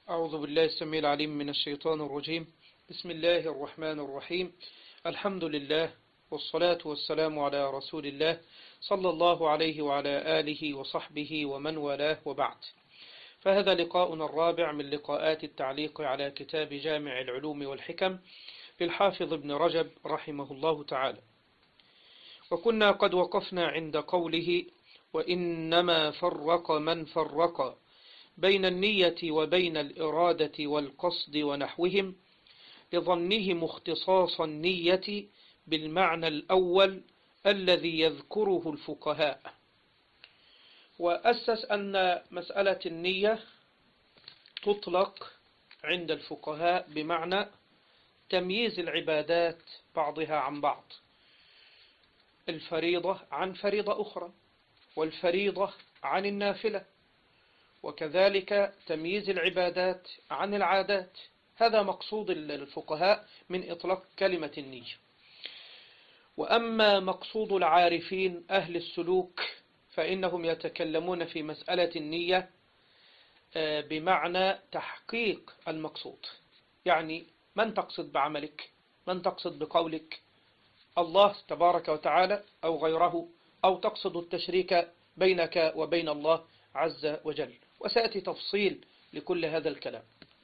أعوذ بالله السميع العليم من الشيطان الرجيم. بسم الله الرحمن الرحيم. الحمد لله والصلاة والسلام على رسول الله صلى الله عليه وعلى آله وصحبه ومن والاه، وبعد. فهذا لقاؤنا الرابع من لقاءات التعليق على كتاب جامع العلوم والحكم للحافظ ابن رجب رحمه الله تعالى. وكنا قد وقفنا عند قوله: وإنما فرق من فرق بين النية وبين الإرادة والقصد ونحوهم لظنهم اختصاص النية بالمعنى الأول الذي يذكره الفقهاء. وأسس أن مسألة النية تطلق عند الفقهاء بمعنى تمييز العبادات بعضها عن بعض، الفريضة عن فريضة أخرى، والفريضة عن النافلة، وكذلك تمييز العبادات عن العادات. هذا مقصود الفقهاء من إطلاق كلمة النية. وأما مقصود العارفين أهل السلوك فإنهم يتكلمون في مسألة النية بمعنى تحقيق المقصود، يعني من تقصد بعملك، من تقصد بقولك، الله تبارك وتعالى أو غيره، أو تقصد التشريك بينك وبين الله عز وجل. وسأتي تفصيل لكل هذا الكلام.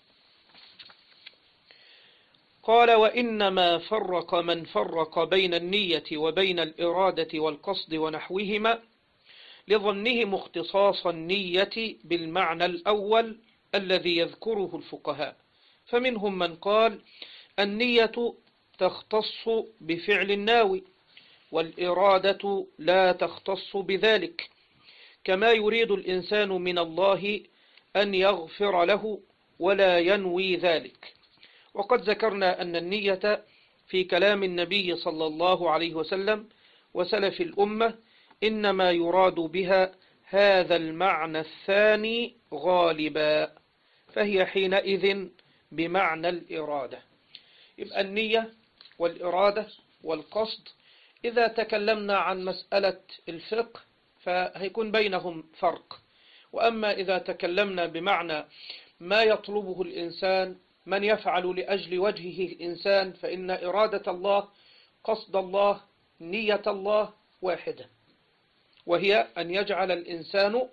قال: وإنما فرق من فرق بين النية وبين الإرادة والقصد ونحوهما لظنهم اختصاص النية بالمعنى الأول الذي يذكره الفقهاء. فمنهم من قال: النية تختص بفعل الناوي، والإرادة لا تختص بذلك، كما يريد الإنسان من الله أن يغفر له ولا ينوي ذلك. وقد ذكرنا أن النية في كلام النبي صلى الله عليه وسلم وسلف الأمة إنما يراد بها هذا المعنى الثاني غالبا، فهي حينئذ بمعنى الإرادة. يبقى النية والإرادة والقصد إذا تكلمنا عن مسألة الفقه فهيكون بينهم فرق. وأما إذا تكلمنا بمعنى ما يطلبه الإنسان، من يفعل لأجل وجهه الإنسان، فإن إرادة الله، قصد الله، نية الله واحدة، وهي أن يجعل الإنسان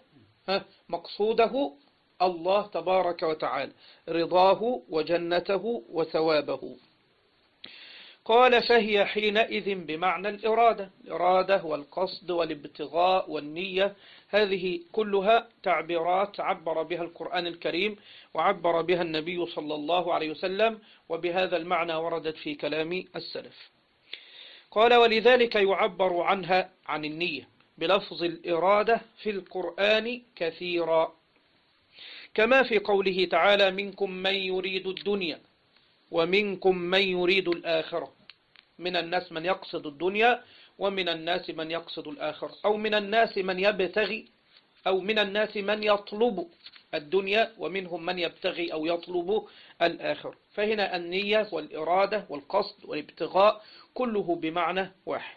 مقصوده الله تبارك وتعالى، رضاه وجنته وثوابه. قال: فهي حينئذ بمعنى الإرادة والقصد والابتغاء والنية، هذه كلها تعبيرات عبر بها القرآن الكريم وعبر بها النبي صلى الله عليه وسلم، وبهذا المعنى وردت في كلام السلف. قال: ولذلك يعبر عنها عن النية بلفظ الإرادة في القرآن كثيرا، كما في قوله تعالى: منكم من يريد الدنيا ومنكم من يريد الآخرة. من الناس من يقصد الدنيا ومن الناس من يقصد الآخرة، أو من الناس من يبتغي، أو من الناس من يطلب الدنيا ومنهم من يبتغي أو يطلب الآخرة. فهنا النية والإرادة والقصد والابتغاء كله بمعنى واحد.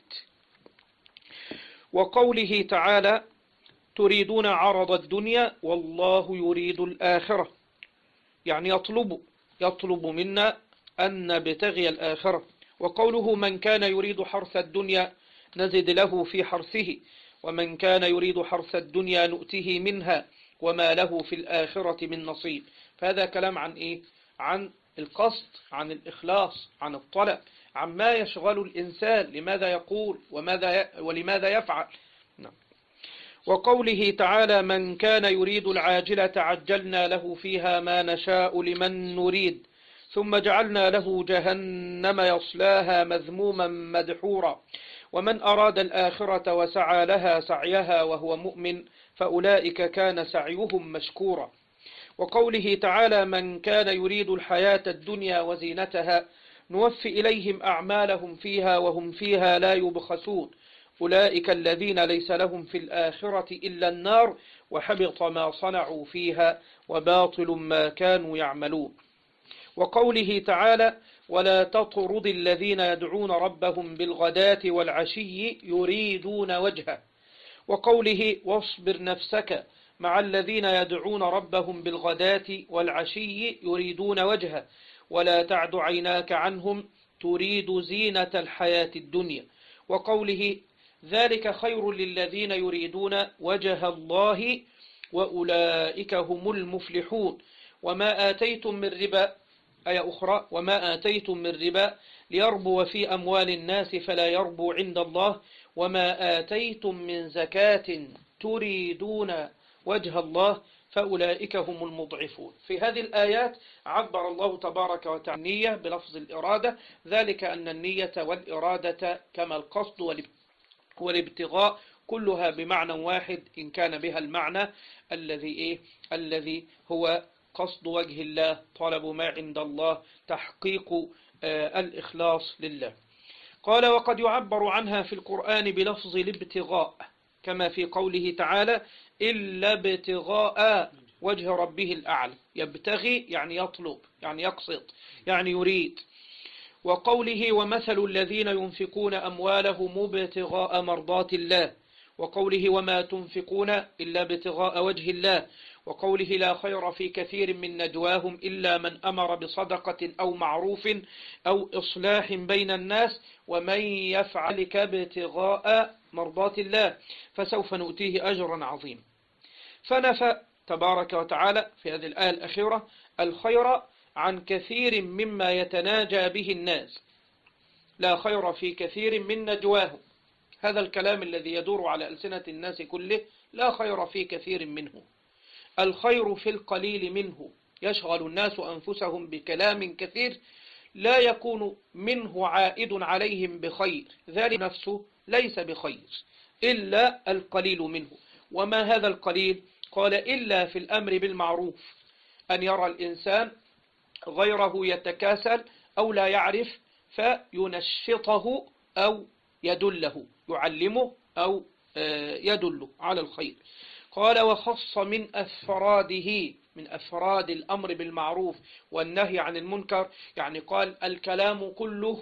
وقوله تعالى: تريدون عرض الدنيا والله يريد الآخرة، يعني يطلب منا أن نبتغي الآخرة. وقوله: من كان يريد حرث الدنيا نزد له في حرثه ومن كان يريد حرث الدنيا نؤته منها وما له في الآخرة من نصيب. فهذا كلام عن إيه؟ عن القصد، عن الإخلاص، عن الطلب، عن ما يشغل الإنسان، لماذا يقول ولماذا يفعل. وقوله تعالى: من كان يريد العاجلة عجلنا له فيها ما نشاء لمن نريد ثم جعلنا له جهنم يصلاها مذموما مدحورا ومن أراد الآخرة وسعى لها سعيها وهو مؤمن فأولئك كان سعيهم مشكورا. وقوله تعالى: من كان يريد الحياة الدنيا وزينتها نوفي إليهم أعمالهم فيها وهم فيها لا يبخسون أولئك الذين ليس لهم في الآخرة إلا النار وحبط ما صنعوا فيها وباطل ما كانوا يعملون. وقوله تعالى: ولا تطرد الذين يدعون ربهم بالغداة والعشي يريدون وجهه. وقوله: واصبر نفسك مع الذين يدعون ربهم بالغداة والعشي يريدون وجهه ولا تعد عيناك عنهم تريد زينة الحياة الدنيا. وقوله ذلك خير للذين يريدون وجه الله وأولئك هم المفلحون. وما آتيتم من ربا، آية أخرى، وما آتيتم من ربا ليربو في أموال الناس فلا يربو عند الله وما آتيتم من زكاة تريدون وجه الله فأولئك هم المضعفون. في هذه الآيات عبر الله تبارك وتعالى النية بلفظ الإرادة، ذلك أن النية والإرادة كما القصد والابتغاء كلها بمعنى واحد، إن كان بها المعنى الذي هو قصد وجه الله، طلب ما عند الله، تحقيق الإخلاص لله. قال وقد يعبر عنها في القرآن بلفظ الابتغاء كما في قوله تعالى إلا ابتغاء وجه ربه الأعلى. يبتغي يعني يطلب، يعني يقصد، يعني يريد. وقوله ومثل الذين ينفقون أموالهم ابتغاء مرضات الله. وقوله وما تنفقون إلا ابتغاء وجه الله. وقوله لا خير في كثير من نجواهم إلا من أمر بصدقة أو معروف أو إصلاح بين الناس ومن يفعل ذلك ابتغاء مرضات الله فسوف نؤتيه أجرا عظيما. فنفى تبارك وتعالى في هذه الآية الأخيرة الخير عن كثير مما يتناجى به الناس. لا خير في كثير من نجواهم، هذا الكلام الذي يدور على ألسنة الناس كله لا خير في كثير منه. الخير في القليل منه. يشغل الناس أنفسهم بكلام كثير لا يكون منه عائد عليهم بخير، ذلك نفسه ليس بخير إلا القليل منه. وما هذا القليل؟ قال إلا في الأمر بالمعروف، أن يرى الإنسان غيره يتكاسل أو لا يعرف فينشطه أو يدله، يعلمه أو يدله على الخير. قال وخص من أفراد الأمر بالمعروف والنهي عن المنكر، يعني قال الكلام كله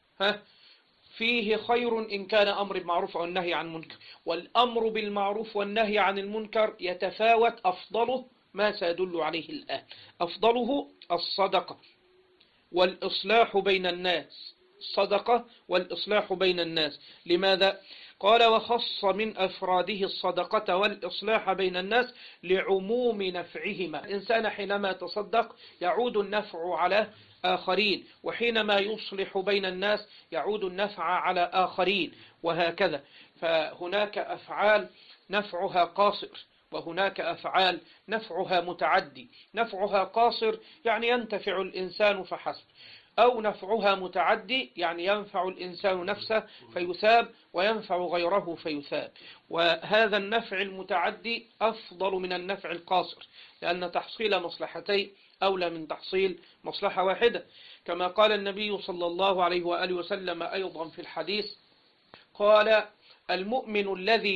فيه خير إن كان أمر بالمعروف أو النهي عن المنكر، والأمر بالمعروف والنهي عن المنكر يتفاوت، أفضله ما سيدل عليه الآن، أفضله الصدقة والإصلاح بين الناس. الصدقة والإصلاح بين الناس. لماذا؟ قال وخص من أفراده الصدقة والإصلاح بين الناس لعموم نفعهما. الإنسان حينما تصدق يعود النفع على آخرين، وحينما يصلح بين الناس يعود النفع على آخرين، وهكذا. فهناك أفعال نفعها قاصر وهناك أفعال نفعها متعدي. نفعها قاصر يعني ينتفع الإنسان فحسب، أو نفعها متعدي يعني ينفع الإنسان نفسه فيثاب وينفع غيره فيثاب. وهذا النفع المتعدي أفضل من النفع القاصر، لأن تحصيل مصلحتين أولى من تحصيل مصلحة واحدة، كما قال النبي صلى الله عليه وآله وسلم أيضا في الحديث، قال المؤمن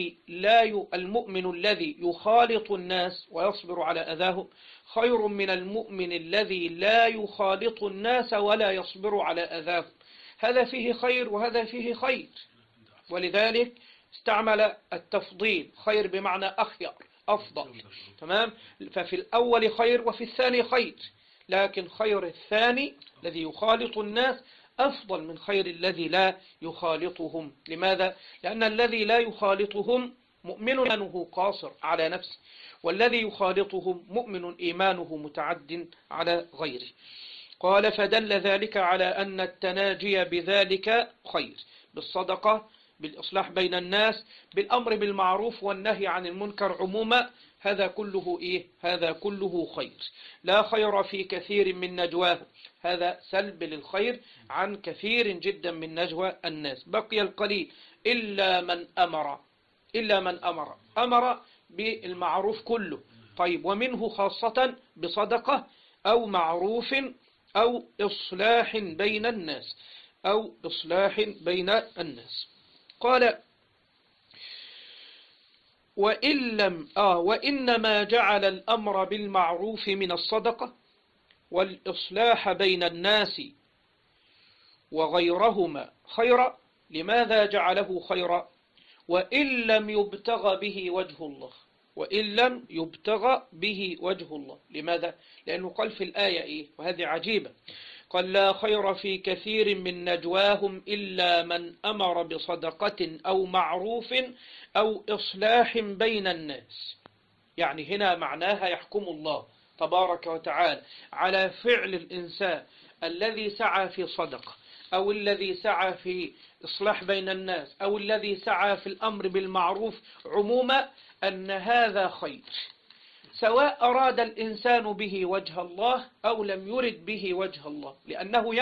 الذي يخالط الناس ويصبر على أذاهم خير من المؤمن الذي لا يخالط الناس ولا يصبر على أذاهم. هذا فيه خير وهذا فيه خير، ولذلك استعمل التفضيل، خير بمعنى أخير، أفضل، تمام. ففي الأول خير وفي الثاني خير، لكن خير الثاني الذي يخالط الناس أفضل من خير الذي لا يخالطهم. لماذا؟ لأن الذي لا يخالطهم مؤمن إيمانه قاصر على نفسه، والذي يخالطهم مؤمن إيمانه متعد على غيره. قال فدل ذلك على أن التناجي بذلك خير، بالصدقة، بالإصلاح بين الناس، بالأمر بالمعروف والنهي عن المنكر عموما، هذا كله هذا كله خير. لا خير في كثير من نجواهم، هذا سلب للخير عن كثير جدا من نجوى الناس. بقي القليل إلا من أمر بالمعروف كله. طيب، ومنه خاصة بصدقة أو معروف أو إصلاح بين الناس قال وإنما جعل الأمر بالمعروف من الصدقة والإصلاح بين الناس وغيرهما خيرا. لماذا جعله خيرا؟ وإن لم يبتغ به وجه الله. وإن لم يبتغى به وجه الله. لماذا؟ لأنه قال في الآية إيه؟ وهذه عجيبة، قال لا خير في كثير من نجواهم إلا من أمر بصدقة أو معروف أو إصلاح بين الناس. يعني هنا معناها يحكم الله تبارك وتعالى على فعل الإنسان الذي سعى في صدقة أو الذي سعى في إصلاح بين الناس أو الذي سعى في الأمر بالمعروف عموما، أن هذا خير، سواء أراد الإنسان به وجه الله أو لم يرد به وجه الله، لأنه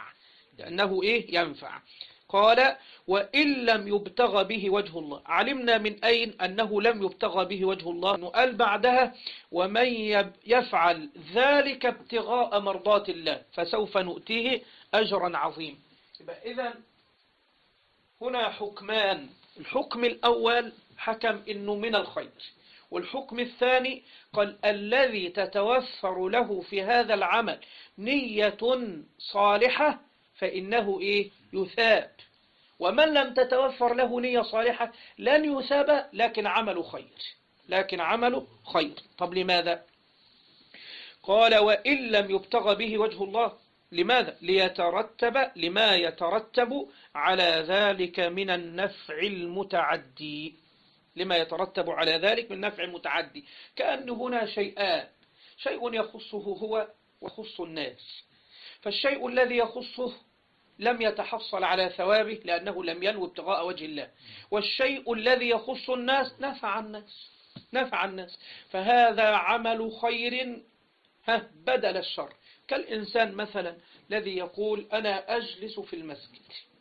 ينفع. قال وإن لم يبتغى به وجه الله. علمنا من أين أنه لم يبتغى به وجه الله؟ قال بعدها ومن يفعل ذلك ابتغاء مرضات الله فسوف نؤتيه أجرا عظيما. إذن هنا حكمان، الحكم الأول حكم إنه من الخير، والحكم الثاني قال الذي تتوفر له في هذا العمل نية صالحة فإنه يثاب، ومن لم تتوفر له نية صالحة لن يثاب لكن عمله خير. طب لماذا؟ قال وإن لم يبتغى به وجه الله. لماذا؟ لما يترتب على ذلك من النفع المتعدي. لما يترتب على ذلك من نفع المتعدي، كأن هنا شيئان، شيء يخصه هو ويخص الناس، فالشيء الذي يخصه لم يتحصل على ثوابه لأنه لم ينوي ابتغاء وجه الله، والشيء الذي يخص الناس نفع الناس، فهذا عمل خير بدل الشر. كالإنسان مثلا الذي يقول أنا أجلس في المسجد،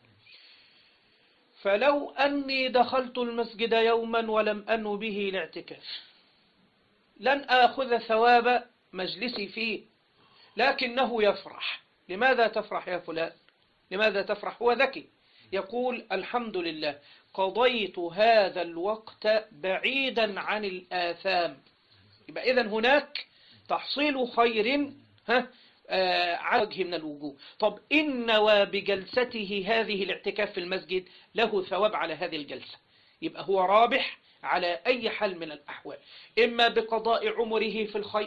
فلو أني دخلت المسجد يوما ولم أنو به الاعتكاف لن آخذ ثواب مجلسي فيه، لكنه يفرح. لماذا تفرح يا فلان؟ لماذا تفرح؟ هو ذكي، يقول الحمد لله قضيت هذا الوقت بعيدا عن الآثام. يبقى إذن هناك تحصيل خير على وجه من الوجوه. طب إن نوى بجلسته هذه الاعتكاف في المسجد له ثواب على هذه الجلسة، يبقى هو رابح على أي حال من الأحوال، إما بقضاء عمره في الخير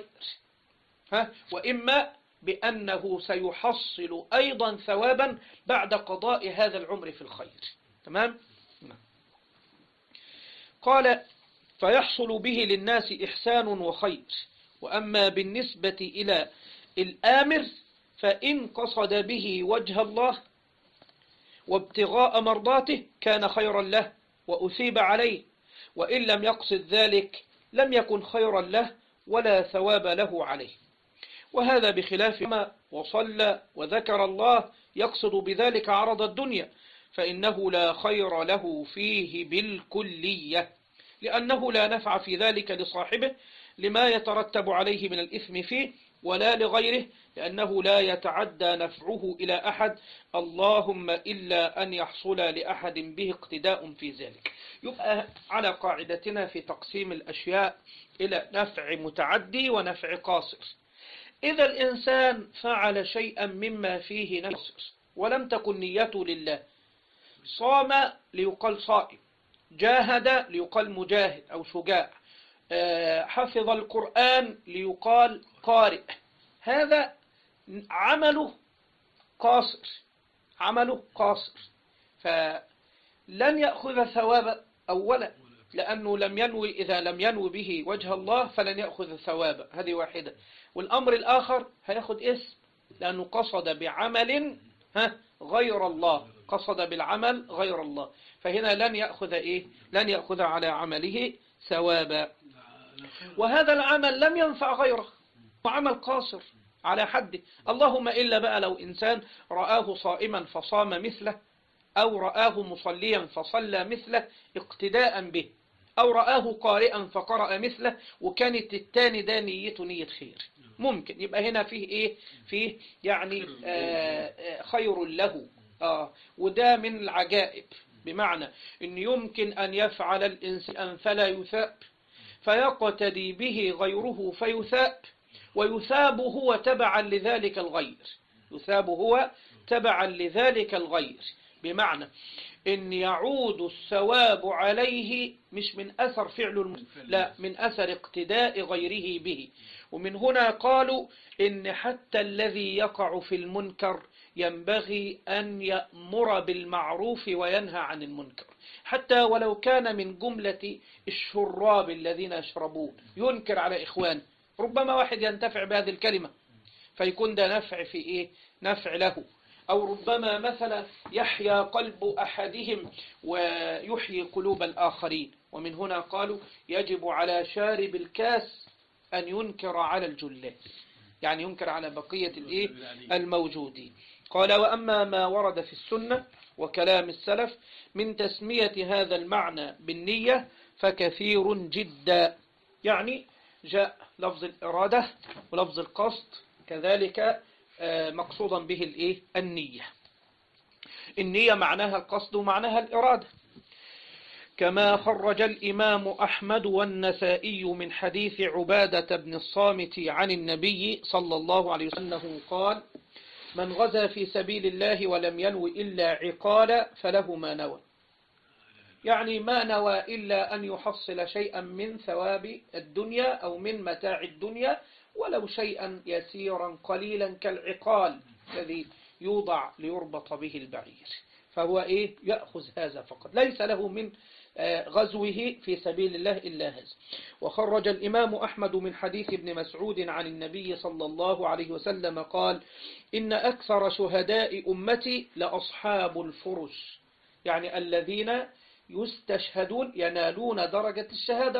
وإما بأنه سيحصل أيضا ثوابا بعد قضاء هذا العمر في الخير. تمام؟ قال فيحصل به للناس إحسان وخير. وأما بالنسبة إلى الآمر فإن قصد به وجه الله وابتغاء مرضاته كان خيرا له وأثيب عليه، وإن لم يقصد ذلك لم يكن خيرا له ولا ثواب له عليه. وهذا بخلاف ما وصلى وذكر الله يقصد بذلك عرض الدنيا، فإنه لا خير له فيه بالكلية، لأنه لا نفع في ذلك لصاحبه لما يترتب عليه من الإثم فيه ولا لغيره، لأنه لا يتعدى نفعه إلى أحد، اللهم إلا أن يحصل لأحد به اقتداء في ذلك. يبقى على قاعدتنا في تقسيم الأشياء إلى نفع متعدي ونفع قاصر. إذا الإنسان فعل شيئا مما فيه نفع ولم تكن نيته لله، صام ليقال صائم، جاهد ليقال مجاهد أو شجاع، حفظ القرآن ليقال قارئ، هذا عمله قاصر، فلن يأخذ ثواب أولا لأنه لم ينوي، إذا لم ينوي به وجه الله فلن يأخذ ثواب، هذه واحدة. والأمر الآخر هياخد اسم لأنه قصد بعمل غير الله، قصد بالعمل غير الله، فهنا لن يأخذ على عمله ثوابا. وهذا العمل لم ينفع غيره، وعمل قاصر على حده، اللهم إلا بقى لو إنسان رآه صائما فصام مثله، أو رآه مصليا فصلى مثله اقتداء به، أو رآه قارئا فقرأ مثله، وكانت التاني ده نيته نية خير، ممكن يبقى هنا فيه يعني خير له. وده من العجائب، بمعنى أن يمكن أن يفعل الإنسان فلا يثاب فيقتدي به غيره فيثاب، ويثاب هو تبعا لذلك الغير، بمعنى إن يعود الثواب عليه مش من أثر فعل لا، من أثر اقتداء غيره به. ومن هنا قالوا إن حتى الذي يقع في المنكر ينبغي أن يأمر بالمعروف وينهى عن المنكر، حتى ولو كان من جملة الشراب الذين يشربون ينكر على إخوانه. ربما واحد ينتفع بهذه الكلمة فيكون ده نفع في إيه؟ نفع له. أو ربما مثلا يحيا قلب أحدهم ويحيي قلوب الآخرين. ومن هنا قالوا يجب على شارب الكاس أن ينكر على الجلاد، يعني ينكر على بقية الإيه؟ الموجودين. قال وأما ما ورد في السنة وكلام السلف من تسمية هذا المعنى بالنية فكثير جدا. يعني جاء لفظ الإرادة ولفظ القصد كذلك مقصودا به الإيه؟ النية. النية معناها القصد ومعناها الإرادة، كما خرج الإمام أحمد والنسائي من حديث عبادة بن الصامت عن النبي صلى الله عليه وسلم قال من غزا في سبيل الله ولم ينو إلا عقالا فله ما نوى، يعني ما نوى إلا أن يحصل شيئا من ثواب الدنيا أو من متاع الدنيا، ولو شيئا يسيرا قليلا كالعقال الذي يوضع ليربط به البعير، فهو إيه؟ يأخذ هذا فقط، ليس له من غزوه في سبيل الله إلا هذا. وخرج الإمام أحمد من حديث ابن مسعود عن النبي صلى الله عليه وسلم قال إن أكثر شهداء أمتي لأصحاب الفرش، يعني الذين يستشهدون ينالون درجة الشهادة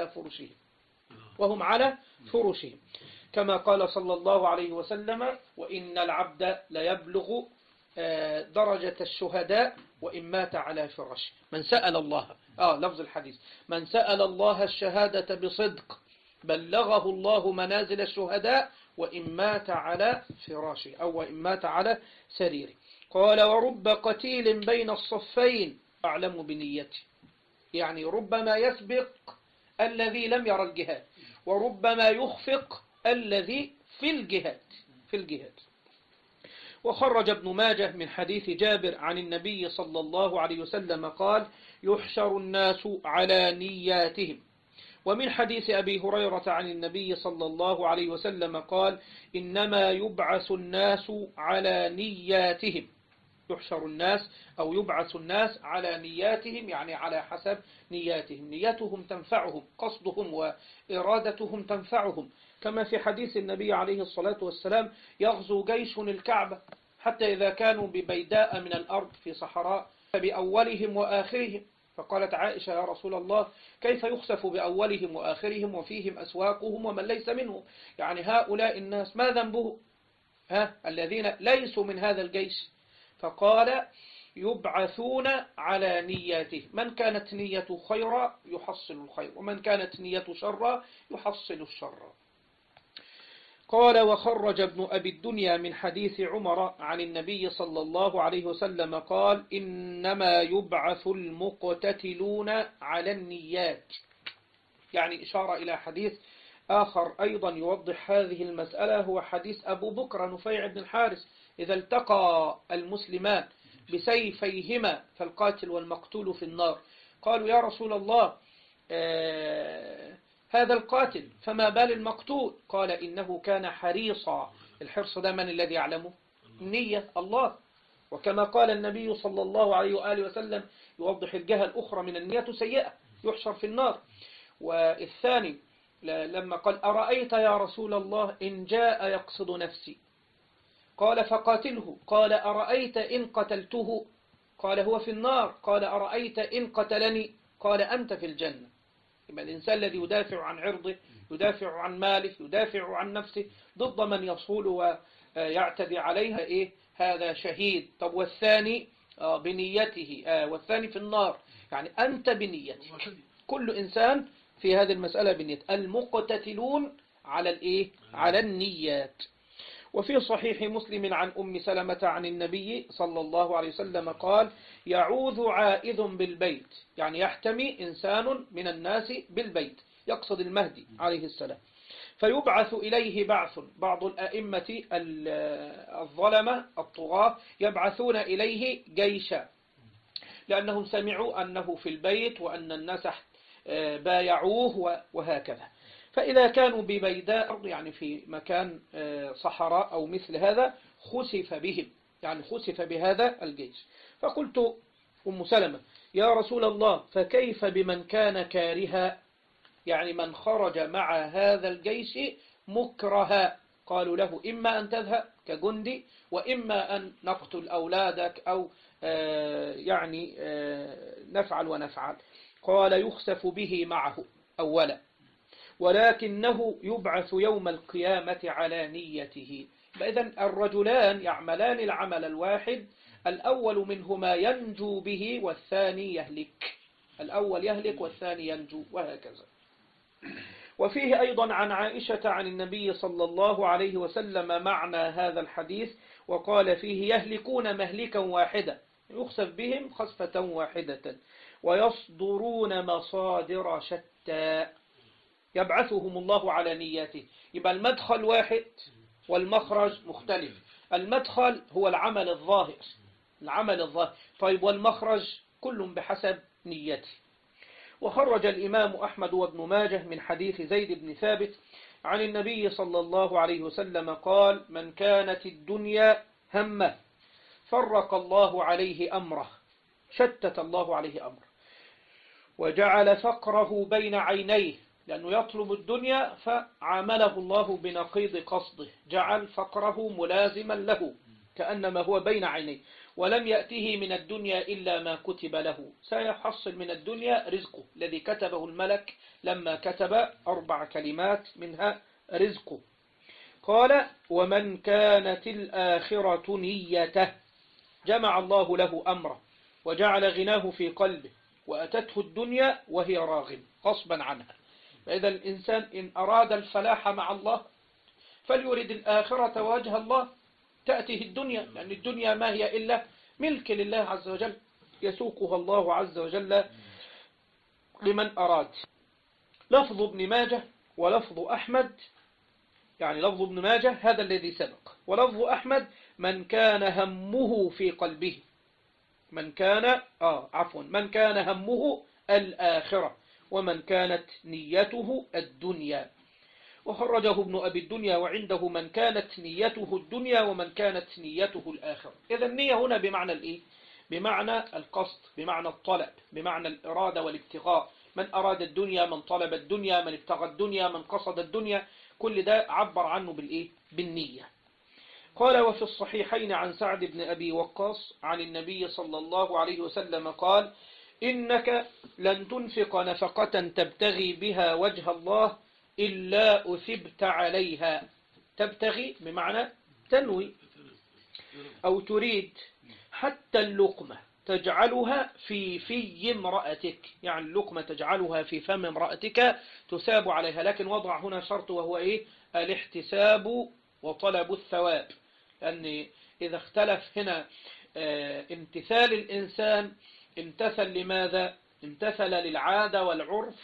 وهم على فرشهم كما قال صلى الله عليه وسلم وإن العبد ليبلغ درجة الشهداء وإن مات على فراشه. من سأل الله لفظ الحديث من سأل الله الشهادة بصدق بلغه الله منازل الشهداء وإن مات على فراشه أو وإن مات على سريره. قال ورب قتيل بين الصفين أعلم بنيته، يعني ربما يسبق الذي لم يرى الجهاد وربما يخفق الذي في الجهاد. وخرج ابن ماجه من حديث جابر عن النبي صلى الله عليه وسلم قال يحشر الناس على نياتهم. ومن حديث أبي هريرة عن النبي صلى الله عليه وسلم قال إنما يبعث الناس على نياتهم. يحشر الناس أو يبعث الناس على نياتهم، يعني على حسب نياتهم، نيتهم تنفعهم، قصدهم وإرادتهم تنفعهم، كما في حديث النبي عليه الصلاة والسلام يغزو جيش الكعبة حتى إذا كانوا ببيداء من الأرض في صحراء فبأولهم وآخرهم، فقالت عائشة يا رسول الله كيف يخسف بأولهم وآخرهم وفيهم أسواقهم ومن ليس منهم، يعني هؤلاء الناس ما ذنبهم الذين ليسوا من هذا الجيش؟ فقال يبعثون على نياته، من كانت نيته خيرا يحصل الخير ومن كانت نيته شرا يحصل الشر. قال وخرج ابن أبي الدنيا من حديث عمر عن النبي صلى الله عليه وسلم قال إنما يبعث المقتتلون على النيات، يعني إشارة إلى حديث آخر أيضا يوضح هذه المسألة، هو حديث أبو بكر نفيع بن الحارث إذا التقى المسلمان بسيفيهما فالقاتل والمقتول في النار، قالوا يا رسول الله هذا القاتل فما بال المقتول؟ قال إنه كان حريصا. الحرص ده من الذي يعلمه؟ النية الله. وكما قال النبي صلى الله عليه وآله وسلم يوضح الجهة الأخرى من النية سيئة يحشر في النار. والثاني لما قال أرأيت يا رسول الله إن جاء يقصد نفسي قال فقاتله، قال أرأيت إن قتلته؟ قال هو في النار، قال أرأيت إن قتلني؟ قال أنت في الجنة. يبقى الإنسان الذي يدافع عن عرضه يدافع عن ماله يدافع عن نفسه ضد من يصول ويعتدي عليها هذا شهيد. طب والثاني بنيته والثاني في النار، يعني أنت بنيتك. كل إنسان في هذه المسألة بنية. المقتتلون على على النيات. وفي صحيح مسلم عن أم سلمة عن النبي صلى الله عليه وسلم قال يعوذ عائذ بالبيت، يعني يحتمي إنسان من الناس بالبيت، يقصد المهدي عليه السلام، فيبعث إليه بعض الأئمة الظلمة الطغاة يبعثون إليه جيشا، لأنهم سمعوا أنه في البيت وأن الناس بايعوه وهكذا. فإذا كانوا ببيداء يعني في مكان صحراء أو مثل هذا خسف بهم، يعني خسف بهذا الجيش. فقلت أم سلمة يا رسول الله فكيف بمن كان كارها، يعني من خرج مع هذا الجيش مكرها؟ قالوا له إما أن تذهب كجندي، وإما أن نقتل أولادك أو يعني نفعل ونفعل. قال يخسف به معه أولا، ولكنه يبعث يوم القيامة على نيته. فإذن الرجلان يعملان العمل الواحد، الأول منهما ينجو به والثاني يهلك، الأول يهلك والثاني ينجو، وهكذا. وفيه أيضا عن عائشة عن النبي صلى الله عليه وسلم معنى هذا الحديث، وقال فيه يهلكون مهلكا واحدا، يخسف بهم خسفة واحدة، ويصدرون مصادر شتى، يبعثهم الله على نياته. يبقى المدخل واحد والمخرج مختلف. المدخل هو العمل الظاهر، العمل الظاهر. طيب والمخرج كل بحسب نيته. وخرج الإمام أحمد وابن ماجه من حديث زيد بن ثابت عن النبي صلى الله عليه وسلم قال من كانت الدنيا همه فرق الله عليه أمره، شتت الله عليه أمره، وجعل فقره بين عينيه، لأنه يطلب الدنيا فعامله الله بنقيض قصده، جعل فقره ملازما له كأنما هو بين عينيه، ولم يأته من الدنيا إلا ما كتب له، سيحصل من الدنيا رزقه الذي كتبه الملك لما كتب 4 كلمات منها رزقه. قال ومن كانت الآخرة نيته جمع الله له أمره وجعل غناه في قلبه، وأتته الدنيا وهي راغب غصبا عنها. فإذا الإنسان إن أراد الفلاح مع الله فليرد الآخرة وجه الله، تأتيه الدنيا، لأن الدنيا ما هي إلا ملك لله عز وجل، يسوقها الله عز وجل لمن أراد. لفظ ابن ماجه ولفظ أحمد، يعني لفظ ابن ماجه هذا الذي سبق، ولفظ أحمد من كان همه في قلبه، من كان من كان همه الآخرة، ومن كانت نيته الدنيا. وخرجه ابن أبي الدنيا وعنده من كانت نيته الدنيا ومن كانت نيته الآخرة. إذا النية هنا بمعنى الإيه؟ بمعنى القصد، بمعنى الطلب، بمعنى الإرادة والابتغاء. من أراد الدنيا، من طلب الدنيا، من ابتغى الدنيا، من قصد الدنيا، كل ده عبر عنه بالإيه؟ بالنية. قال وفي الصحيحين عن سعد بن أبي وقاص عن النبي صلى الله عليه وسلم قال إنك لن تنفق نفقة تبتغي بها وجه الله إلا أثبت عليها. تبتغي بمعنى تنوي أو تريد، حتى اللقمة تجعلها في امرأتك، يعني اللقمة تجعلها في فم امرأتك تثاب عليها، لكن وضع هنا شرط وهو إيه؟ الاحتساب وطلب الثواب. لأن إذا اختلف هنا امتثال الإنسان، امتثل لماذا؟ امتثل للعادة والعرف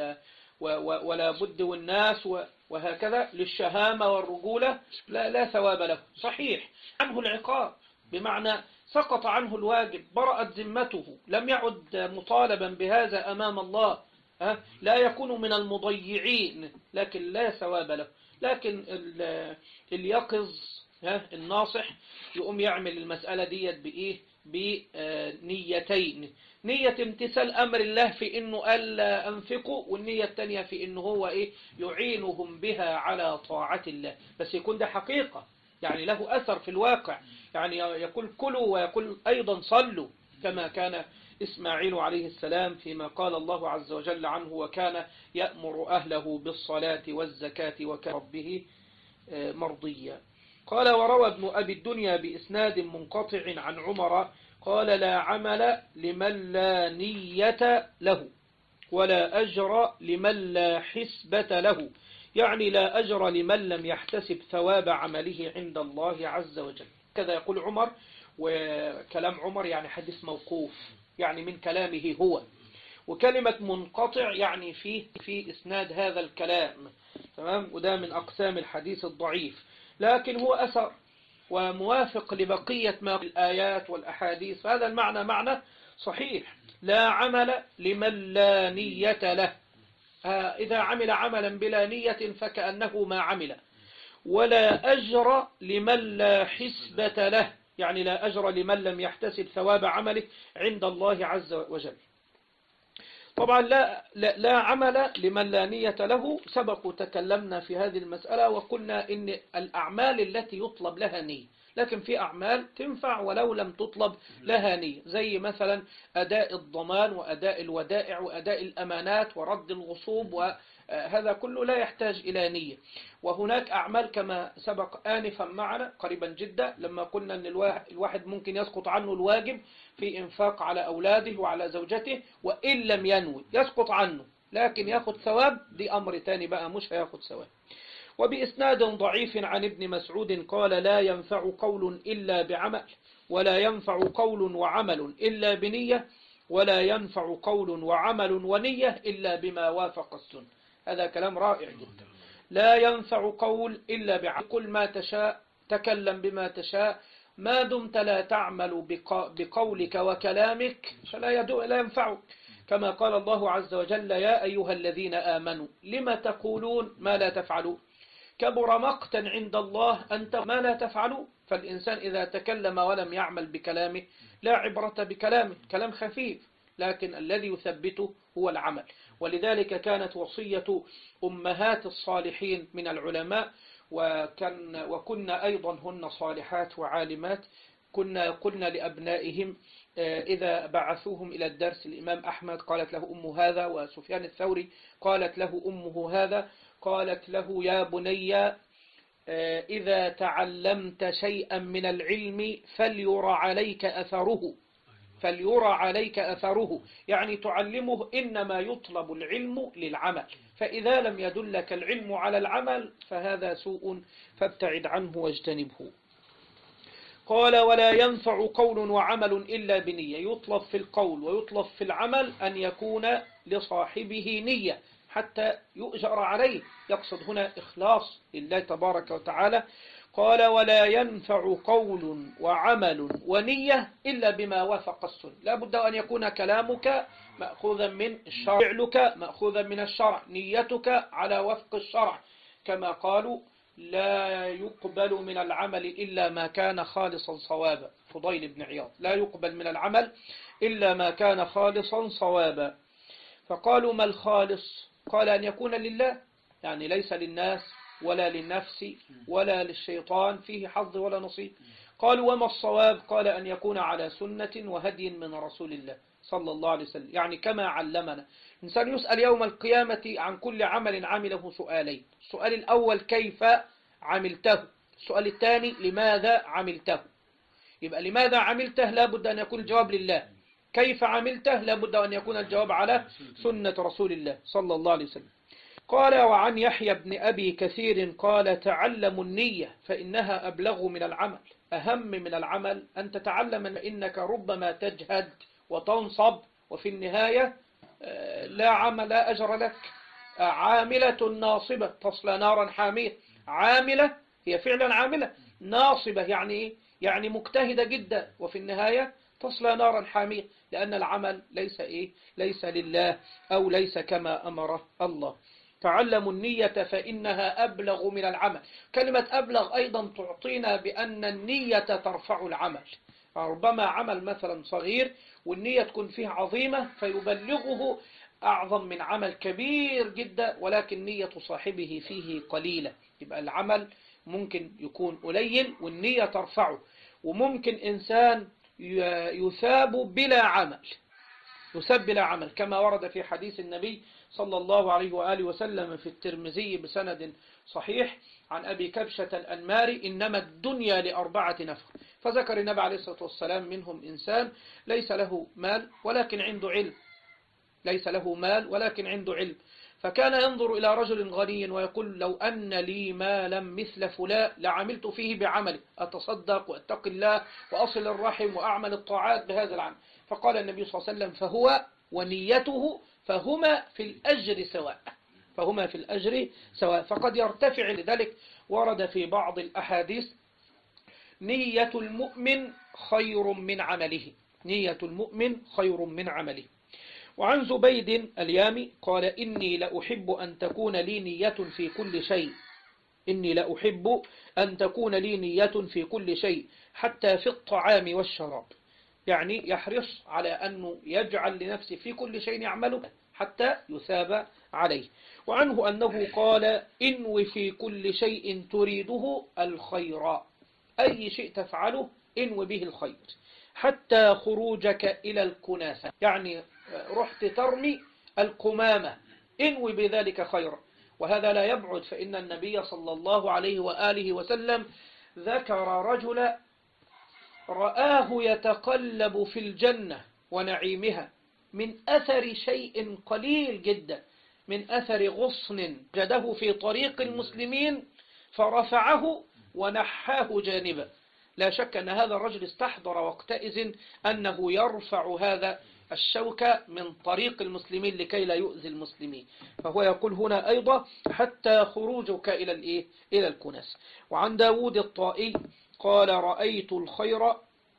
ولا بد والناس وهكذا، للشهامة والرجولة، لا ثواب له. صحيح عنه العقاب، بمعنى سقط عنه الواجب، برأت ذمته، لم يعد مطالبا بهذا أمام الله، لا يكون من المضيعين، لكن لا ثواب له. لكن اليقظ الناصح يقوم يعمل المسألة ديت بإيه؟ بنيتين: نية امتثال أمر الله في إنه ألا أنفقوا، والنية الثانية في إنه هو إيه؟ يعينهم بها على طاعة الله، بس يكون ده حقيقة، يعني له أثر في الواقع، يعني يقول كلوا ويقول أيضا صلوا، كما كان إسماعيل عليه السلام فيما قال الله عز وجل عنه وكان يأمر أهله بالصلاة والزكاة وكان ربه مرضيا. قال وروى ابن أبي الدنيا بإسناد منقطع عن عمر قال لا عمل لمن لا نية له ولا أجر لمن لا حسبة له، يعني لا أجر لمن لم يحتسب ثواب عمله عند الله عز وجل. كذا يقول عمر، وكلام عمر يعني حديث موقوف، يعني من كلامه هو، وكلمة منقطع يعني في إسناد هذا الكلام، تمام؟ وده من أقسام الحديث الضعيف، لكن هو أثر وموافق لبقية ما الآيات والأحاديث، هذا المعنى معنى صحيح، لا عمل لمن لا نية له. إذا عمل عملا بلا نية فكأنه ما عمل. ولا أجر لمن لا حسبة له، يعني لا أجر لمن لم يحتسب ثواب عمله عند الله عز وجل. طبعا لا عمل لمن لا نية له، سبق تكلمنا في هذه المسألة وقلنا إن الأعمال التي يطلب لها نية، لكن في أعمال تنفع ولو لم تطلب لها نية، زي مثلا أداء الضمان وأداء الودائع وأداء الأمانات ورد الغصوب، وهذا كله لا يحتاج إلى نية. وهناك أعمال كما سبق آنفا معنا قريبا جدا لما قلنا أن الواحد ممكن يسقط عنه الواجب في إنفاق على أولاده وعلى زوجته وإن لم ينوي يسقط عنه، لكن ياخد ثواب، دي أمر تاني بقى، مش هياخد ثواب. وبإسناد ضعيف عن ابن مسعود قال: لا ينفع قول إلا بعمل، ولا ينفع قول وعمل إلا بنية، ولا ينفع قول وعمل ونية إلا بما وافق السنة. هذا كلام رائع جدا. لا ينفع قول إلا بعمل، قل ما تشاء، تكلم بما تشاء، ما دمت لا تعمل بقولك وكلامك فلا ينفعك. كما قال الله عز وجل: يا أيها الذين آمنوا لم تقولون ما لا تفعلون، كبر مقتا عند الله أنت ما لا تفعلون. فالإنسان إذا تكلم ولم يعمل بكلامه لا عبرة بكلامه، كلام خفيف، لكن الذي يثبته هو العمل. ولذلك كانت وصية أمهات الصالحين من العلماء، وكنا أيضا هن صالحات وعالمات، قلنا لأبنائهم إذا بعثوهم إلى الدرس، الإمام أحمد قالت له أم هذا، وسفيان الثوري قالت له أمه هذا، قالت له: يا بني إذا تعلمت شيئا من العلم فليرى عليك أثره، فليرى عليك أثره، يعني تعلمه إنما يطلب العلم للعمل، فإذا لم يدلك العلم على العمل فهذا سوء فابتعد عنه واجتنبه. قال: ولا ينفع قول وعمل إلا بنية، يطلب في القول ويطلب في العمل أن يكون لصاحبه نية حتى يؤجر عليه، يقصد هنا إخلاص لله تبارك وتعالى. قال: ولا ينفع قول وعمل ونية إلا بما وافق السنة، لا بد أن يكون كلامك مأخوذا من الشرع، فعلك مأخوذا من الشرع، نيتك على وفق الشرع، كما قالوا: لا يقبل من العمل إلا ما كان خالصا صوابا. فضيل بن عياض: لا يقبل من العمل إلا ما كان خالصا صوابا. فقالوا: ما الخالص؟ قال: أن يكون لله، يعني ليس للناس ولا للنفس ولا للشيطان فيه حظ ولا نصيب. قالوا: وما الصواب؟ قال: أن يكون على سنة وهدي من رسول الله صلى الله عليه وسلم، يعني كما علمنا. الإنسان يسأل يوم القيامة عن كل عمل عمله سؤالين: السؤال الأول كيف عملته، السؤال الثاني لماذا عملته. يبقى لماذا عملته لابد أن يكون الجواب لله، كيف عملته لابد أن يكون الجواب على سنة رسول الله صلى الله عليه وسلم. قال: وعن يحيى بن أبي كثير قال: تعلموا النية فإنها أبلغ من العمل. أهم من العمل أن تتعلم إنك ربما تجهد وتنصب وفي النهاية لا عمل، لا أجر لك. عاملة ناصبة تصلى نارا حامية. عاملة هي فعلا عاملة، ناصبة يعني مجتهدة جدا، وفي النهاية تصلى نارا حامية، لأن العمل ليس لله أو ليس كما أمر الله. تعلموا النية فإنها أبلغ من العمل. كلمة أبلغ أيضا تعطينا بأن النية ترفع العمل. ربما عمل مثلا صغير والنية تكون فيه عظيمة فيبلغه أعظم من عمل كبير جدا ولكن نية صاحبه فيه قليلة. يبقى العمل ممكن يكون قليل والنية ترفعه، وممكن إنسان يثاب بلا عمل، كما ورد في حديث النبي صلى الله عليه وآله وسلم في الترمذي بسند صحيح عن أبي كبشة الأنماري: إنما الدنيا ل4 نفر. فذكر النبي عليه الصلاة والسلام منهم إنسان ليس له مال ولكن عنده علم، فكان ينظر إلى رجل غني ويقول: لو أن لي مالا مثل فلان لعملت فيه بعمله، أتصدق وأتقي الله وأصل الرحم وأعمل الطاعات بهذا العمل. فقال النبي صلى الله عليه وسلم: فهو ونيته فهما في الأجر سواء، فقد يرتفع. لذلك ورد في بعض الأحاديث: نية المؤمن خير من عمله. نية المؤمن خير من عمله. وعن زبيد اليامي قال إني لأحب أن تكون لي نية في كل شيء، إني لأحب أن تكون لي نية في كل شيء حتى في الطعام والشراب، يعني يحرص على أنه يجعل لنفسه في كل شيء يعمله حتى يثاب عليه. وعنه أنه قال إنو في كل شيء تريده الخير، أي شيء تفعله إنو به الخير، حتى خروجك إلى الكناسة، يعني رحت ترمي القمامة إنو بذلك خيرا. وهذا لا يبعد، فإن النبي صلى الله عليه وآله وسلم ذكر رجل رآه يتقلب في الجنة ونعيمها من أثر شيء قليل جدا، من أثر غصن جده في طريق المسلمين فرفعه ونحاه جانبا. لا شك أن هذا الرجل استحضر وقتئذ أنه يرفع هذا الشوكة من طريق المسلمين لكي لا يؤذي المسلمين. فهو يقول هنا أيضا حتى خروجك إلى الكناس. وعن داود الطائي قال رأيت الخير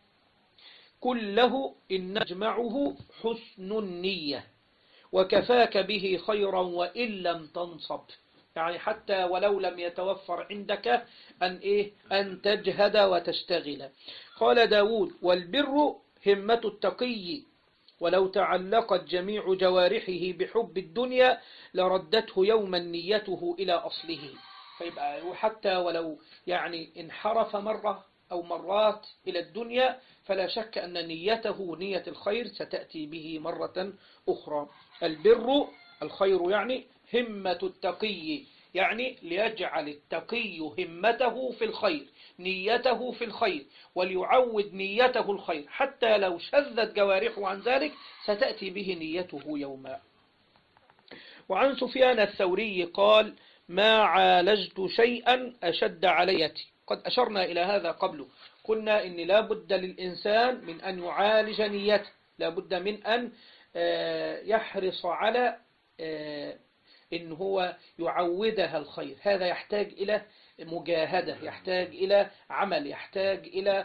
كله إن نجمعه حسن النية، وكفاك به خيرا وإن لم تنصب، يعني حتى ولو لم يتوفر عندك أن تجهد وتشتغل. قال داود والبر همة التقي، ولو تعلقت جميع جوارحه بحب الدنيا لردته يوما نيته إلى أصله. فيبقى حتى ولو يعني انحرف مرة أو مرات إلى الدنيا فلا شك أن نيته نية الخير ستأتي به مرة أخرى. البر الخير يعني همة التقي، يعني ليجعل التقي همته في الخير، نيته في الخير، وليعود نيته الخير حتى لو شذت جوارحه عن ذلك ستأتي به نيته يوما. وعن سفيان الثوري قال ما عالجت شيئا أشد عليتي. قد أشرنا إلى هذا قبله، قلنا إن لا بد للإنسان من أن يعالج نيته، لا بد من أن يحرص على إن هو يعودها الخير. هذا يحتاج إلى مجاهدة، يحتاج إلى عمل، يحتاج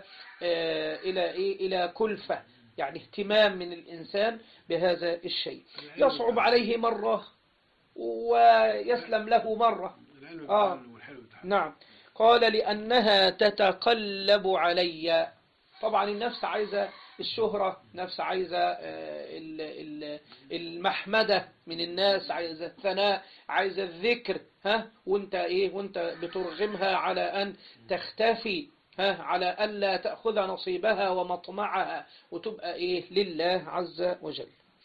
إلى كلفة، يعني اهتمام من الإنسان بهذا الشيء. يصعب عليه مرة ويسلم له مرة. نعم. قال لأنها تتقلب علي. طبعا النفس عايزة الشهرة، نفس عايزة المحمدة من الناس، عايزة الثناء، عايزة الذكر، وانت بترغمها على أن تختفي، على ألا تأخذ نصيبها ومطمعها وتبقى لله عز وجل.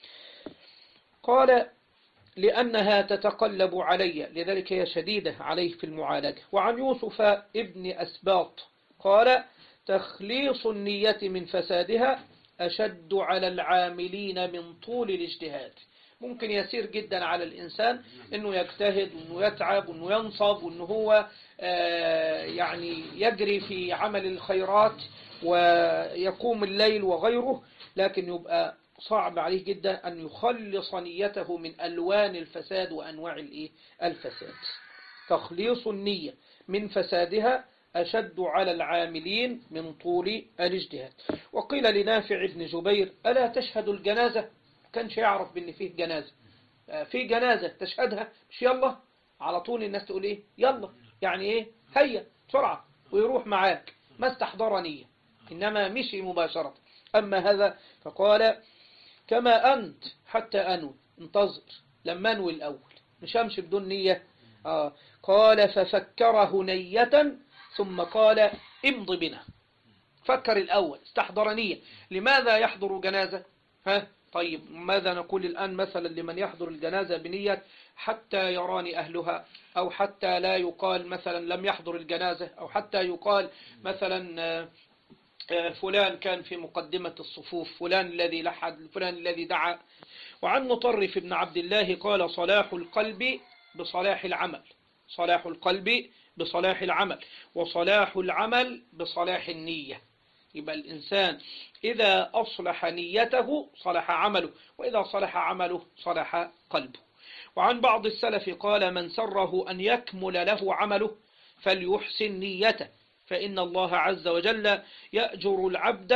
قال لأنها تتقلب علي، لذلك هي شديدة عليه في المعالجة. وعن يوسف ابن أسباط قال تخليص النية من فسادها أشد على العاملين من طول الاجتهاد. ممكن يسير جدا على الإنسان أنه يجتهد وأنه يتعب وأنه ينصب وأنه هو يعني يجري في عمل الخيرات ويقوم الليل وغيره، لكن يبقى صعب عليه جدا أن يخلص نيته من ألوان الفساد وأنواع الفساد. تخليص النية من فسادها أشد على العاملين من طول الاجتهاد. وقيل لنافع بن جبير ألا تشهد الجنازة؟ كانش يعرف بأن فيه جنازة، في جنازة تشهدها، مش يلا على طول الناس تقول يلا، يعني هيا بسرعة ويروح معاك، ما استحضر نية، إنما مشي مباشرة. أما هذا فقال كما أنت حتى أنوي، انتظر لما أنوي الأول، مش همشي بدون نية. قال ففكره نية ثم قال امض بنا. فكر الأول، استحضر نية. لماذا يحضر جنازة؟ طيب ماذا نقول الآن مثلا لمن يحضر الجنازة بنية حتى يراني أهلها، أو حتى لا يقال مثلا لم يحضر الجنازة، أو حتى يقال مثلا فلان كان في مقدمة الصفوف، فلان الذي لحد، فلان الذي دعا. وعن مطرف بن عبد الله قال صلاح القلب بصلاح العمل، صلاح القلب بصلاح العمل، وصلاح العمل بصلاح النية. يبقى الإنسان إذا أصلح نيته صلح عمله، وإذا صلح عمله صلح قلبه. وعن بعض السلف قال من سره أن يكمل له عمله فليحسن نيته، فإن الله عز وجل يأجر العبد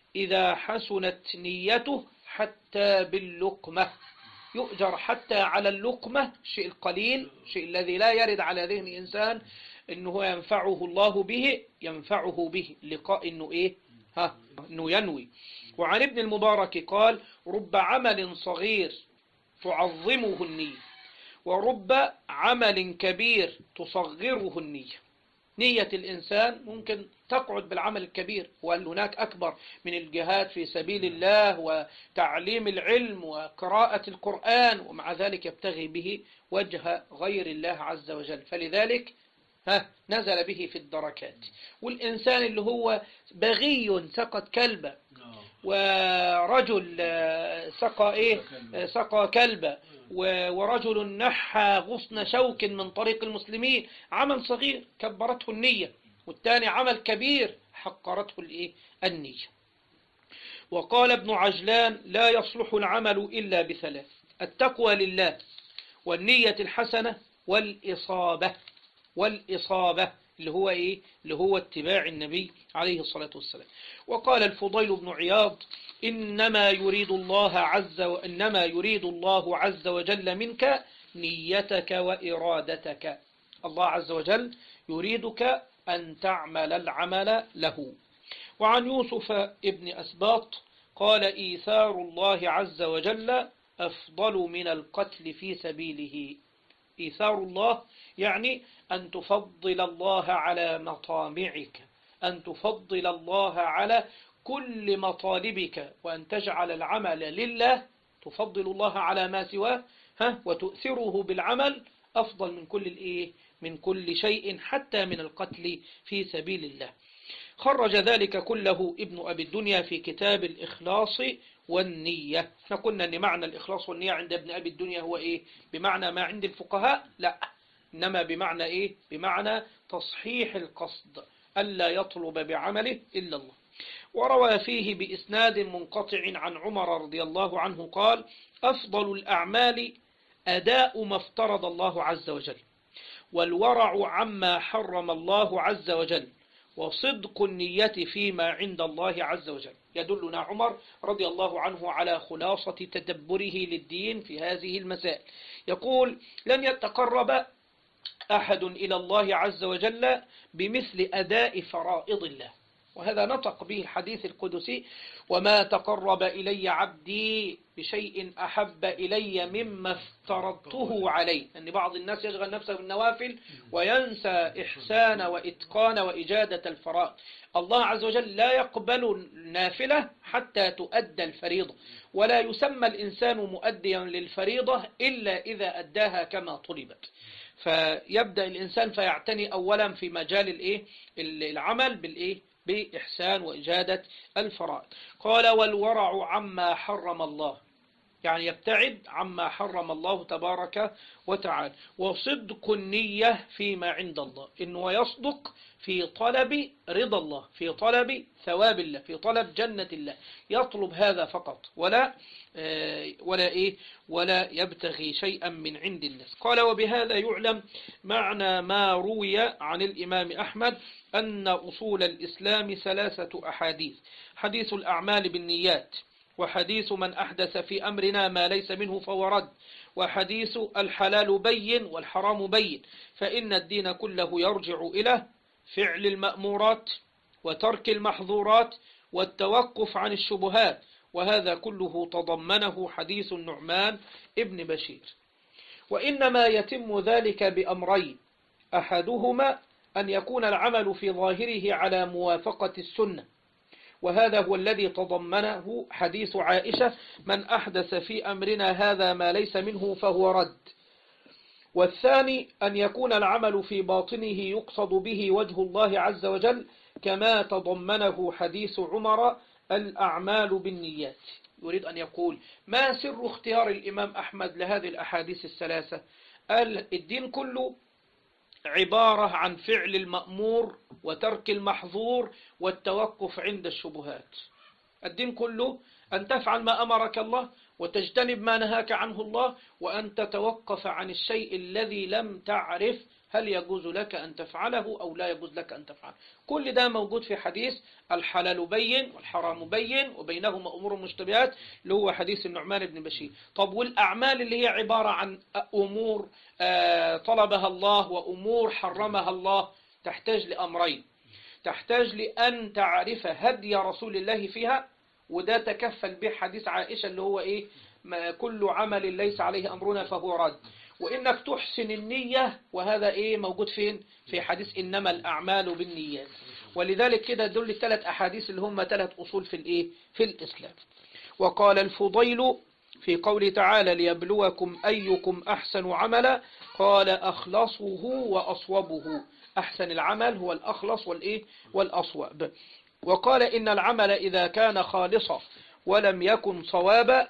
إذا حسنت نيته حتى باللقمة، يؤجر حتى على اللقمة، الشيء القليل، الشيء الذي لا يرد على ذهن إنسان إنه ينفعه الله به، ينفعه به لقاء إنه إيه؟ إنه ينوي. وعن ابن المبارك قال: رب عمل صغير تعظمه النية، ورب عمل كبير تصغره النية. نية الإنسان ممكن تقعد بالعمل الكبير، وهل هناك أكبر من الجهاد في سبيل الله وتعليم العلم وقراءة القرآن، ومع ذلك يبتغي به وجه غير الله عز وجل، فلذلك نزل به في الدركات. والإنسان اللي هو بغي سقط كلبة، ورجل سقى كلبة، ورجل نحى غصن شوك من طريق المسلمين، عمل صغير كبرته النية، والثاني عمل كبير حقرته النية. وقال ابن عجلان: لا يصلح العمل إلا بثلاث: التقوى لله، والنية الحسنة، والإصابة اللي هو اللي هو اتباع النبي عليه الصلاة والسلام. وقال الفضيل بن عياض: إنما يريد الله عز وجل منك نيتك وإرادتك. الله عز وجل يريدك أن تعمل العمل له. وعن يوسف ابن أسباط قال: إيثار الله عز وجل أفضل من القتل في سبيله. إيثار الله يعني أن تفضل الله على مطامعك، أن تفضل الله على كل مطالبك، وأن تجعل العمل لله، تفضل الله على ما سواه، وتؤثره بالعمل أفضل من كل شيء، حتى من القتل في سبيل الله. خرج ذلك كله ابن أبي الدنيا في كتاب الإخلاص والنية. احنا قلنا أن معنى الإخلاص والنية عند ابن أبي الدنيا هو بمعنى ما عند الفقهاء؟ لا، إنما بمعنى بمعنى تصحيح القصد، ألا يطلب بعمله إلا الله. وروى فيه بإسناد منقطع عن عمر رضي الله عنه قال: أفضل الأعمال أداء ما افترض الله عز وجل، والورع عما حرم الله عز وجل، وصدق النية فيما عند الله عز وجل. يدلنا عمر رضي الله عنه على خلاصة تدبره للدين في هذه المسائل. يقول: لن يتقرب أحد إلى الله عز وجل بمثل أداء فرائض الله، وهذا نطق به الحديث القدسي: وما تقرب إلي عبدي بشيء أحب إلي مما افترضته عليه. أن بعض الناس يشغل نفسه بالنوافل وينسى إحسان وإتقان وإجادة الفرائض. الله عز وجل لا يقبل النافلة حتى تؤدى الفريضة، ولا يسمى الإنسان مؤديا للفريضة إلا إذا أداها كما طلبت. فيبدأ الإنسان فيعتني أولا في مجال العمل بإحسان وإجادة الفرائض. قال: والورع عما حرم الله، يعني يبتعد عما حرم الله تبارك وتعالى. وصدق النية فيما عند الله، إنه يصدق في طلب رضا الله، في طلب ثواب الله، في طلب جنة الله، يطلب هذا فقط، ولا يبتغي شيئا من عند الناس. قال: وبهذا يعلم معنى ما روي عن الإمام أحمد أن أصول الإسلام 3 أحاديث: حديث الأعمال بالنيات، وحديث من أحدث في أمرنا ما ليس منه فهو رد، وحديث الحلال بين والحرام بين، فإن الدين كله يرجع إلى فعل المأمورات وترك المحظورات والتوقف عن الشبهات، وهذا كله تضمنه حديث النعمان ابن بشير. وإنما يتم ذلك بأمرين: أحدهما أن يكون العمل في ظاهره على موافقة السنة، وهذا هو الذي تضمنه حديث عائشة: من أحدث في أمرنا هذا ما ليس منه فهو رد. والثاني أن يكون العمل في باطنه يقصد به وجه الله عز وجل، كما تضمنه حديث عمر: الأعمال بالنيات. يريد أن يقول: ما سر اختيار الإمام أحمد لهذه الأحاديث 3؟ قال: الدين كله عبارة عن فعل المأمور وترك المحظور والتوقف عند الشبهات. الدين كله أن تفعل ما أمرك الله، وتجتنب ما نهاك عنه الله، وأن تتوقف عن الشيء الذي لم تعرف هل يجوز لك أن تفعله أو لا يجوز لك أن تفعله. كل ده موجود في حديث الحلال بين والحرام بين وبينهما أمور مشتبهات اللي هو حديث النعمان بن بشير. طب والأعمال اللي هي عبارة عن أمور طلبها الله وأمور حرمها الله تحتاج لأمرين. تحتاج لأن تعرف هدي رسول الله فيها، وده تكفل به حديث عائشة اللي هو إيه؟ كل عمل ليس عليه أمرنا فهو رد. وإنك تحسن النية، وهذا إيه موجود فين؟ في حديث إنما الأعمال بالنيات. ولذلك كده دول الثلاث أحاديث اللي هم ثلاث أصول في الإيه؟ في الإسلام. وقال الفضيل في قوله تعالى ليبلوكم أيكم أحسن عملا، قال أخلصه وأصوبه. أحسن العمل هو الأخلص والإيه؟ والأصوب. وقال إن العمل إذا كان خالصا ولم يكن صوابا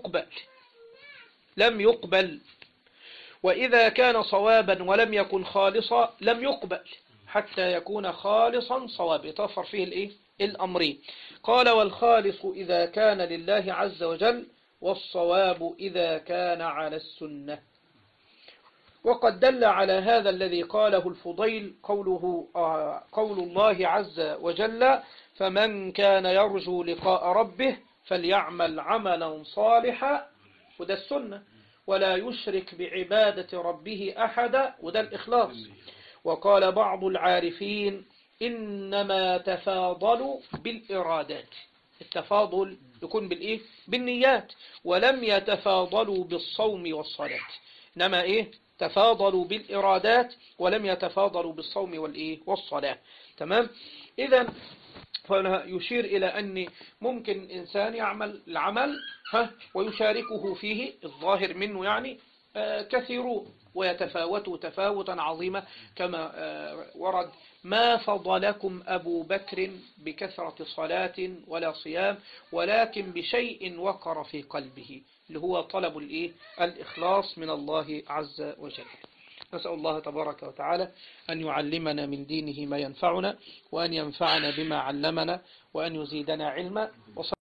لم يقبل، وإذا كان صوابا ولم يكن خالصا لم يقبل حتى يكون خالصا صوابا. يتوفر فيه الإيه؟ الأمرين. قال والخالص إذا كان لله عز وجل، والصواب إذا كان على السنة. وقد دل على هذا الذي قاله الفضيل قول الله عز وجل فمن كان يرجو لقاء ربه فليعمل عملا صالحا، وده السنة، ولا يشرك بعبادة ربه أحدا، وده الإخلاص. وقال بعض العارفين إنما تفاضلوا بالإرادات. التفاضل يكون بالإيه؟ بالنيات. ولم يتفاضلوا بالصوم والصلاة، إنما إيه؟ تفاضلوا بالإرادات ولم يتفاضلوا بالصوم والإيه؟ والصلاة. تمام؟ إذن فيشير إلى أن ممكن إنسان يعمل العمل ويشاركه فيه الظاهر منه يعني كثيرون، ويتفاوتوا تفاوتا عظيما كما ورد ما فضلكم أبو بكر بكثرة صلاة ولا صيام ولكن بشيء وقر في قلبه، اللي هو طلب الإخلاص من الله عز وجل. نسأل الله تبارك وتعالى أن يعلمنا من دينه ما ينفعنا، وأن ينفعنا بما علمنا، وأن يزيدنا علما.